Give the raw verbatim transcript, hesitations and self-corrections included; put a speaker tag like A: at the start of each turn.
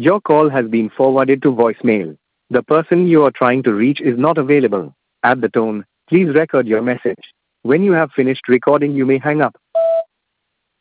A: Your call has been forwarded to voicemail. The person you are trying to reach is not available. At the tone, please record your message. When you have finished recording, you may hang up.